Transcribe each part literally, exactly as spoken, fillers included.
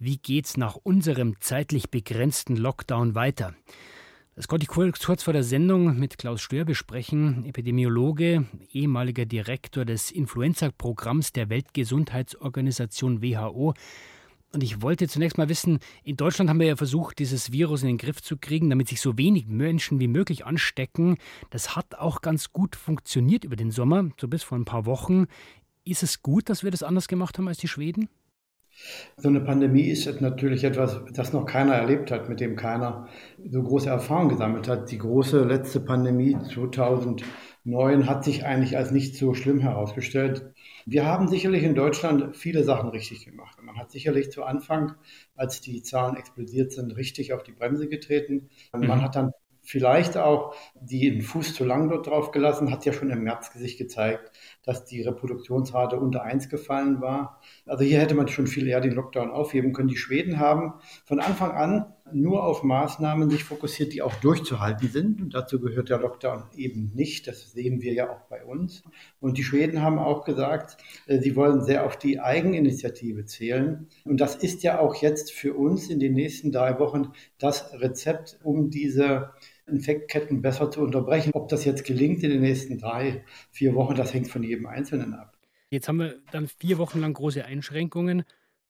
Wie geht's nach unserem zeitlich begrenzten Lockdown weiter? Das konnte ich kurz, kurz vor der Sendung mit Klaus Stör besprechen, Epidemiologe, ehemaliger Direktor des Influenza-Programms der Weltgesundheitsorganisation W H O. Und ich wollte zunächst mal wissen, in Deutschland haben wir ja versucht, dieses Virus in den Griff zu kriegen, damit sich so wenig Menschen wie möglich anstecken. Das hat auch ganz gut funktioniert über den Sommer, so bis vor ein paar Wochen. Ist es gut, dass wir das anders gemacht haben als die Schweden? So eine Pandemie ist natürlich etwas, das noch keiner erlebt hat, mit dem keiner so große Erfahrung gesammelt hat. Die große letzte Pandemie zweitausendneun hat sich eigentlich als nicht so schlimm herausgestellt. Wir haben sicherlich in Deutschland viele Sachen richtig gemacht. Man hat sicherlich zu Anfang, als die Zahlen explodiert sind, richtig auf die Bremse getreten. Man Mhm. hat dann vielleicht auch den Fuß zu lang dort drauf gelassen, hat ja schon im März sich gezeigt, dass die Reproduktionsrate unter eins gefallen war. Also hier hätte man schon viel eher den Lockdown aufheben können. Die Schweden haben von Anfang an nur auf Maßnahmen sich fokussiert, die auch durchzuhalten sind. Und dazu gehört der Lockdown eben nicht. Das sehen wir ja auch bei uns. Und die Schweden haben auch gesagt, sie wollen sehr auf die Eigeninitiative zählen. Und das ist ja auch jetzt für uns in den nächsten drei Wochen das Rezept, um diese Infektketten besser zu unterbrechen. Ob das jetzt gelingt in den nächsten drei, vier Wochen, das hängt von jedem Einzelnen ab. Jetzt haben wir dann vier Wochen lang große Einschränkungen.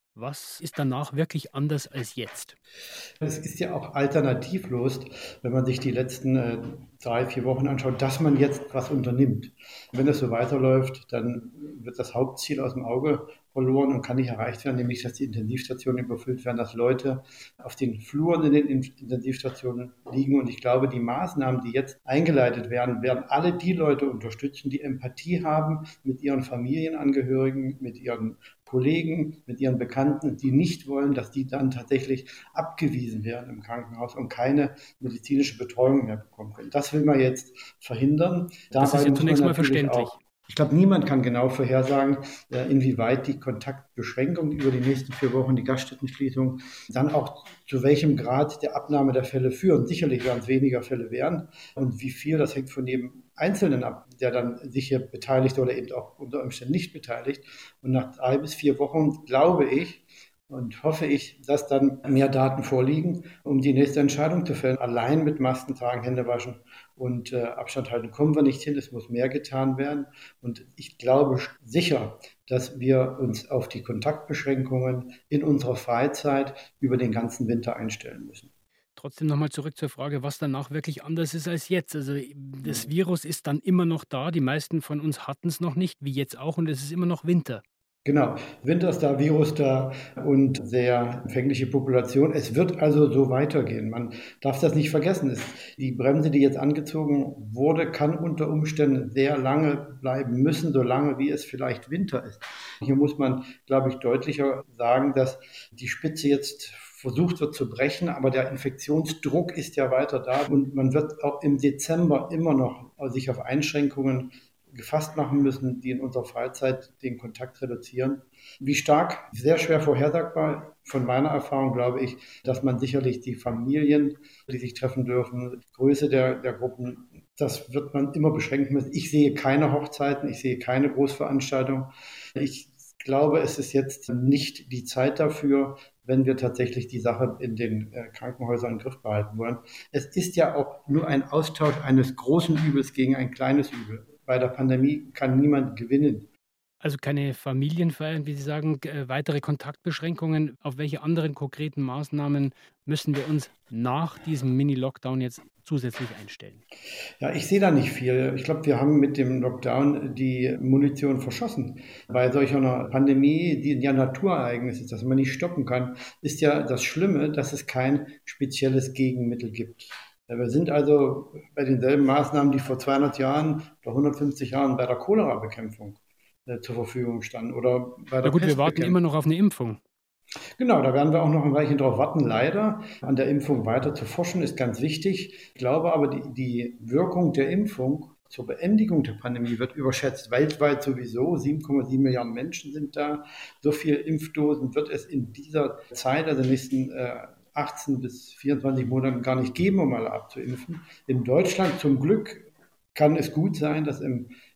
Was ist danach wirklich anders als jetzt? Es ist ja auch alternativlos, wenn man sich die letzten äh, drei, vier Wochen anschaut, dass man jetzt was unternimmt. Wenn es so weiterläuft, dann wird das Hauptziel aus dem Auge verloren und kann nicht erreicht werden, nämlich dass die Intensivstationen überfüllt werden, dass Leute auf den Fluren in den Intensivstationen liegen. Und ich glaube, die Maßnahmen, die jetzt eingeleitet werden, werden alle die Leute unterstützen, die Empathie haben mit ihren Familienangehörigen, mit ihren Kollegen, mit ihren Bekannten, die nicht wollen, dass die dann tatsächlich abgewiesen werden im Krankenhaus und keine medizinische Betreuung mehr bekommen können. Das will man jetzt verhindern. Das Dabei ist ja muss zunächst man mal natürlich verständlich. auch, ich glaube, niemand kann genau vorhersagen, inwieweit die Kontaktbeschränkungen über die nächsten vier Wochen, die Gaststättenschließung, dann auch zu welchem Grad der Abnahme der Fälle führen. Sicherlich werden es weniger Fälle werden. Und wie viel, das hängt von jedem Einzelnen ab, der dann sich hier beteiligt oder eben auch unter Umständen nicht beteiligt. Und nach drei bis vier Wochen glaube ich, und hoffe ich, dass dann mehr Daten vorliegen, um die nächste Entscheidung zu fällen. Allein mit Masken tragen, Hände waschen und äh, Abstand halten kommen wir nicht hin. Es muss mehr getan werden. Und ich glaube sicher, dass wir uns auf die Kontaktbeschränkungen in unserer Freizeit über den ganzen Winter einstellen müssen. Trotzdem nochmal zurück zur Frage, was danach wirklich anders ist als jetzt. Also das Virus ist dann immer noch da. Die meisten von uns hatten es noch nicht, wie jetzt auch. Und es ist immer noch Winter. Genau, Winter ist da, Virus da und sehr empfängliche Population. Es wird also so weitergehen. Man darf das nicht vergessen. Es, die Bremse, die jetzt angezogen wurde, kann unter Umständen sehr lange bleiben müssen, so lange wie es vielleicht Winter ist. Hier muss man, glaube ich, deutlicher sagen, dass die Spitze jetzt versucht wird zu brechen, aber der Infektionsdruck ist ja weiter da und man wird auch im Dezember immer noch sich auf Einschränkungen gefasst machen müssen, die in unserer Freizeit den Kontakt reduzieren. Wie stark? Sehr schwer vorhersagbar. Von meiner Erfahrung glaube ich, dass man sicherlich die Familien, die sich treffen dürfen, die Größe der, der Gruppen, das wird man immer beschränken müssen. Ich sehe keine Hochzeiten, ich sehe keine Großveranstaltungen. Ich glaube, es ist jetzt nicht die Zeit dafür, wenn wir tatsächlich die Sache in den Krankenhäusern im Griff behalten wollen. Es ist ja auch nur ein Austausch eines großen Übels gegen ein kleines Übel. Bei der Pandemie kann niemand gewinnen. Also keine Familienfeiern, wie Sie sagen, äh, weitere Kontaktbeschränkungen. Auf welche anderen konkreten Maßnahmen müssen wir uns nach diesem Mini-Lockdown jetzt zusätzlich einstellen? Ja, ich sehe da nicht viel. Ich glaube, wir haben mit dem Lockdown die Munition verschossen. Bei solch einer Pandemie, die ja Naturereignis ist, das man nicht stoppen kann, ist ja das Schlimme, dass es kein spezielles Gegenmittel gibt. Wir sind also bei denselben Maßnahmen, die vor zweihundert Jahren oder hundertfünfzig Jahren bei der Cholera-Bekämpfung äh, zur Verfügung standen oder bei Na der gut, wir warten immer Pestbekämpfung. noch auf eine Impfung. Genau, da werden wir auch noch ein Weilchen drauf warten. Leider an der Impfung weiter zu forschen ist ganz wichtig. Ich glaube aber, die, die Wirkung der Impfung zur Beendigung der Pandemie wird überschätzt. Weltweit sowieso, sieben Komma sieben Milliarden Menschen sind da. So viele Impfdosen wird es in dieser Zeit, also in den nächsten äh, achtzehn bis vierundzwanzig Monaten gar nicht geben, um alle abzuimpfen. In Deutschland zum Glück kann es gut sein, dass im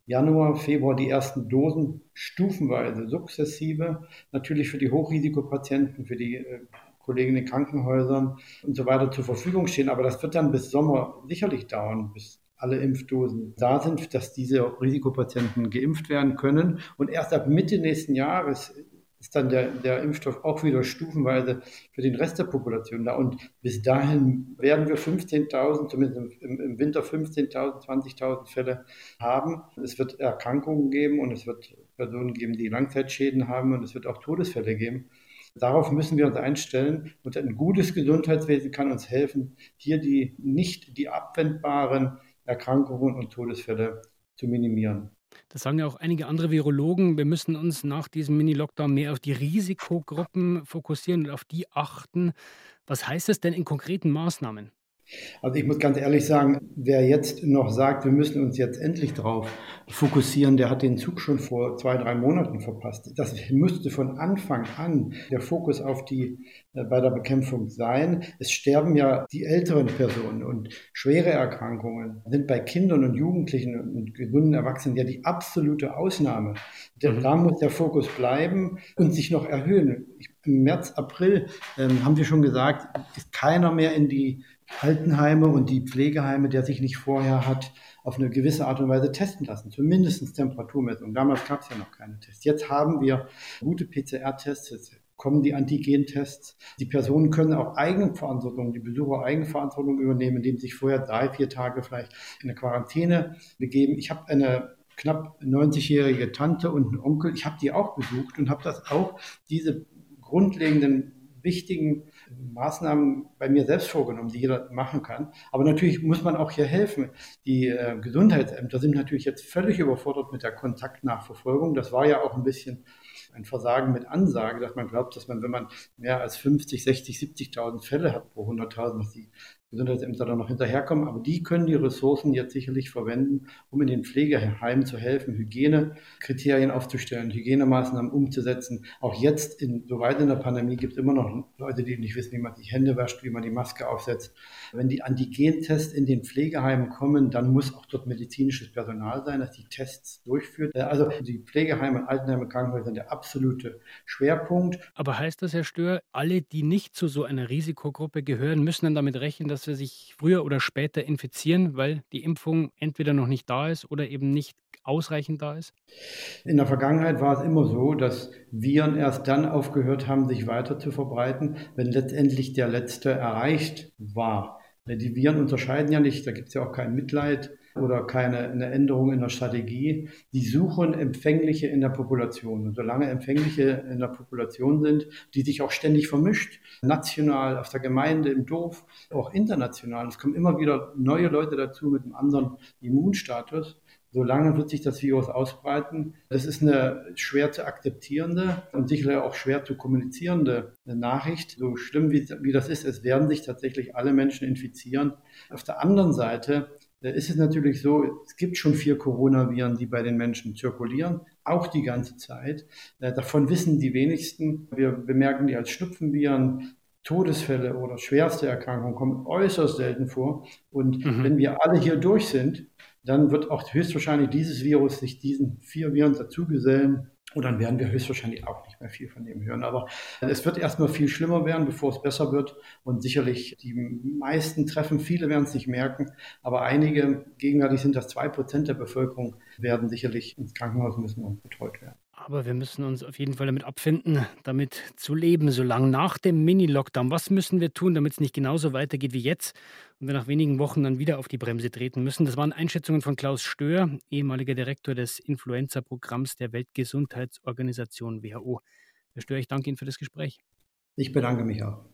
Januar, Februar die ersten Dosen stufenweise, sukzessive, natürlich für die Hochrisikopatienten, für die äh, Kollegen in den Krankenhäusern und so weiter zur Verfügung stehen. Aber das wird dann bis Sommer sicherlich dauern, bis alle Impfdosen da sind, dass diese Risikopatienten geimpft werden können. Und erst ab Mitte nächsten Jahres ist dann der, der Impfstoff auch wieder stufenweise für den Rest der Population da. Und bis dahin werden wir fünfzehntausend, zumindest im, im Winter fünfzehntausend, zwanzigtausend Fälle haben. Es wird Erkrankungen geben und es wird Personen geben, die Langzeitschäden haben und es wird auch Todesfälle geben. Darauf müssen wir uns einstellen und ein gutes Gesundheitswesen kann uns helfen, hier die nicht die abwendbaren Erkrankungen und Todesfälle zu minimieren. Das sagen ja auch einige andere Virologen. Wir müssen uns nach diesem Mini-Lockdown mehr auf die Risikogruppen fokussieren und auf die achten. Was heißt das denn in konkreten Maßnahmen? Also ich muss ganz ehrlich sagen, wer jetzt noch sagt, wir müssen uns jetzt endlich drauf fokussieren, der hat den Zug schon vor zwei, drei Monaten verpasst. Das müsste von Anfang an der Fokus auf die äh, bei der Bekämpfung sein. Es sterben ja die älteren Personen und schwere Erkrankungen sind bei Kindern und Jugendlichen und gesunden Erwachsenen ja die absolute Ausnahme. Mhm. Da muss der Fokus bleiben und sich noch erhöhen. Ich, Im März, April ähm, haben wir schon gesagt, ist keiner mehr in die Altenheime und die Pflegeheime, der sich nicht vorher hat auf eine gewisse Art und Weise testen lassen, zumindest Temperaturmessung. Damals gab es ja noch keine Tests. Jetzt haben wir gute P C R-Tests, jetzt kommen die Antigen-Tests. Die Personen können auch Eigenverantwortung, die Besucher Eigenverantwortung übernehmen, indem sie sich vorher drei, vier Tage vielleicht in eine Quarantäne begeben. Ich habe eine knapp neunzigjährige Tante und einen Onkel, ich habe die auch besucht und habe das auch, diese grundlegenden wichtigen Maßnahmen bei mir selbst vorgenommen, die jeder machen kann. Aber natürlich muss man auch hier helfen. Die äh, Gesundheitsämter sind natürlich jetzt völlig überfordert mit der Kontaktnachverfolgung. Das war ja auch ein bisschen ein Versagen mit Ansage, dass man glaubt, dass man, wenn man mehr als fünfzig, sechzig, siebzigtausend Fälle hat pro hunderttausend, dass die Gesundheitsämter dann noch hinterherkommen. Aber die können die Ressourcen jetzt sicherlich verwenden, um in den Pflegeheimen zu helfen, Hygienekriterien aufzustellen, Hygienemaßnahmen umzusetzen. Auch jetzt, in, so weit in der Pandemie, gibt es immer noch Leute, die nicht wissen, wie man die Hände wäscht, wie man die Maske aufsetzt. Wenn die Antigentests in den Pflegeheimen kommen, dann muss auch dort medizinisches Personal sein, das die Tests durchführt. Also die Pflegeheime, Altenheime, Krankenhäuser sind der absolute Schwerpunkt. Aber heißt das, Herr Stör, alle, die nicht zu so einer Risikogruppe gehören, müssen dann damit rechnen, dass wir sich früher oder später infizieren, weil die Impfung entweder noch nicht da ist oder eben nicht ausreichend da ist? In der Vergangenheit war es immer so, dass Viren erst dann aufgehört haben, sich weiter zu verbreiten, wenn letztendlich der Letzte erreicht war. Die Viren unterscheiden ja nicht, da gibt es ja auch kein Mitleid oder keine eine Änderung in der Strategie. Die suchen Empfängliche in der Population. Und solange Empfängliche in der Population sind, die sich auch ständig vermischt, national, auf der Gemeinde, im Dorf, auch international, es kommen immer wieder neue Leute dazu mit einem anderen Immunstatus, solange wird sich das Virus ausbreiten. Das ist eine schwer zu akzeptierende und sicherlich auch schwer zu kommunizierende Nachricht. So schlimm wie, wie das ist, es werden sich tatsächlich alle Menschen infizieren. Auf der anderen Seite ist es natürlich so, es gibt schon vier Coronaviren, die bei den Menschen zirkulieren, auch die ganze Zeit. Davon wissen die wenigsten. Wir bemerken die als Schnupfenviren. Todesfälle oder schwerste Erkrankungen kommen äußerst selten vor. Und mhm. wenn wir alle hier durch sind, dann wird auch höchstwahrscheinlich dieses Virus sich diesen vier Viren dazugesellen. Und dann werden wir höchstwahrscheinlich auch nicht mehr viel von dem hören. Aber es wird erstmal viel schlimmer werden, bevor es besser wird. Und sicherlich die meisten treffen, viele werden es nicht merken. Aber einige, gegenwärtig sind das zwei Prozent der Bevölkerung, werden sicherlich ins Krankenhaus müssen und betreut werden. Aber wir müssen uns auf jeden Fall damit abfinden, damit zu leben, so lange nach dem Mini-Lockdown. Was müssen wir tun, damit es nicht genauso weitergeht wie jetzt und wir nach wenigen Wochen dann wieder auf die Bremse treten müssen? Das waren Einschätzungen von Klaus Stör, ehemaliger Direktor des Influenza-Programms der Weltgesundheitsorganisation W H O. Herr Stör, ich danke Ihnen für das Gespräch. Ich bedanke mich auch.